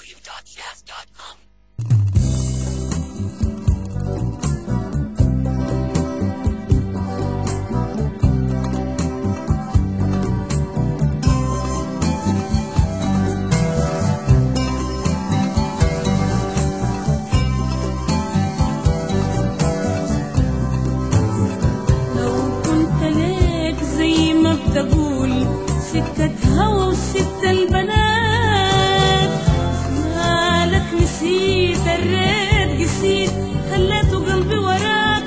www.jazz.com. تقول سكة هوا وستة البنات، مالك نسيت الريت قسيت خليته قلبي وراك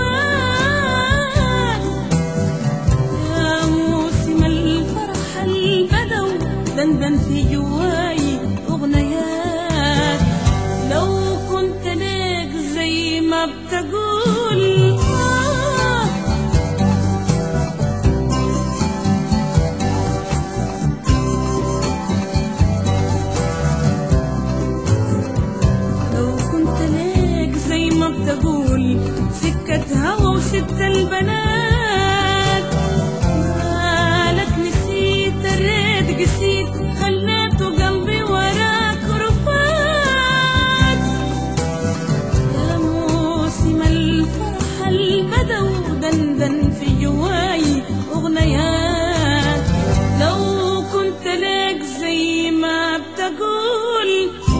رفان. يا موسم الفرح البدو دندن في جواي أغنيات، لو كنت ليك زي ما بتقول تقول سكة هوا وستة البنات، مالك نسيت الريت قسيت خليته قلبي وراك رفات. يا موسم الفرح البدو دندن في جواي أغنيات، لو كنت لك زي ما بتقول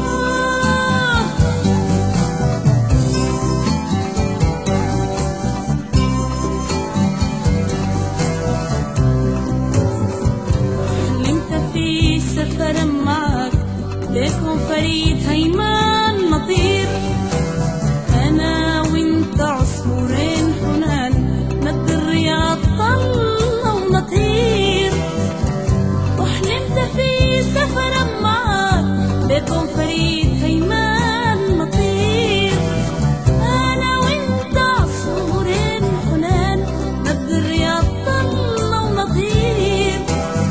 سفر معك بيكون فريد هيمان نطير، أنا وإنت عصفورين حنان ند الرياض طلة ونطير. وحلمت في سفر معك بيكون فريد هيمان نطير، أنا وإنت عصفورين حنان ند الرياض طلة ونطير.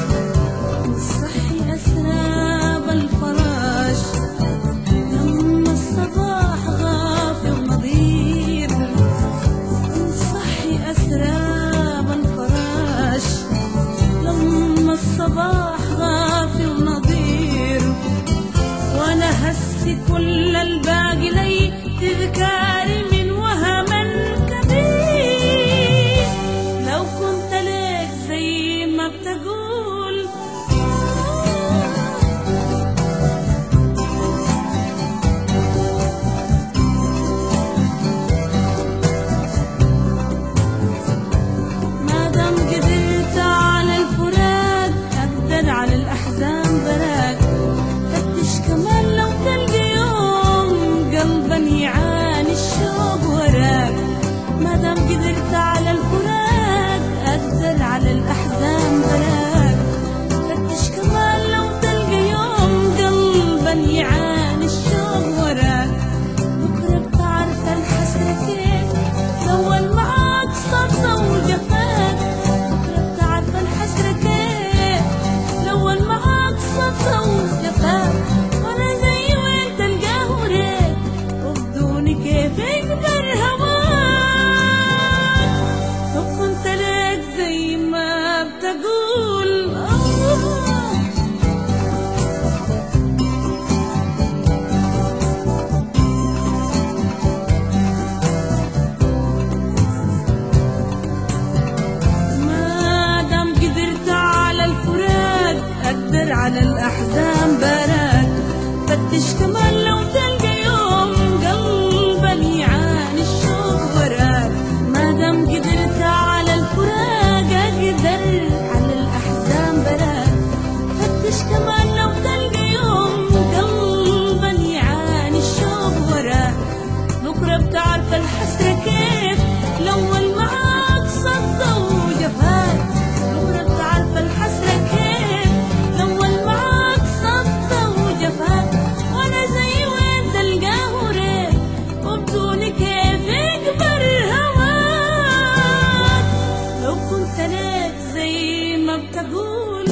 أسراب الفراش لما الصباح غافي ونضير، نصحي أسراب الفراش لما الصباح غافي ونضير، وأنا هسي كل الباقي لي تذكاري من وهم كبير، لو كنت لك زي ما بتقول على الأحزان براك. فتش كمان لو تلقى يوم قلبا يعاني الشوق وراك، مادام قدرت على الفراق أقدر على الأحزان براك. فتش كمان لو تلقى يوم قلبا يعاني الشوق وراك، بكرة بتعرف الحسرة كيف دون معاك صدى وجفاك، بكرة بتعرف الحسرة كيف لون معاك صدى وجفاك، وانا زي وين تلقاه وريك وبدوني كيف يكبر هواك، لو كنت لك زي ما بتقول ما دام قدرت على الفراق أقدر على الأحزان براك. فتش كمان لو تلقى يوم قلبا يعاني الشوق وراك، ما دام قدرت على الفراق أقدر على الأحزان براك. فتش كمان لو تلقى يوم قلبا يعاني الشوق وراك، بكرة بتعرف الحسرة كيف لون معاك صدى وجفاك، بكرة بتعرف الحسرة كيف لون معاك صدى وجفاك، وانا زي وين تلقاه وريك وبدوني كيف يكبر هواك، لو كنت لك زي ما بتقول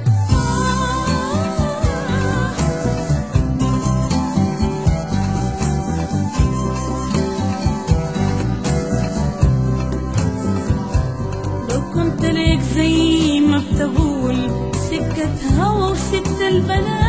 لو كنت لك زي ما بتقول سكة هوا وستة البنات.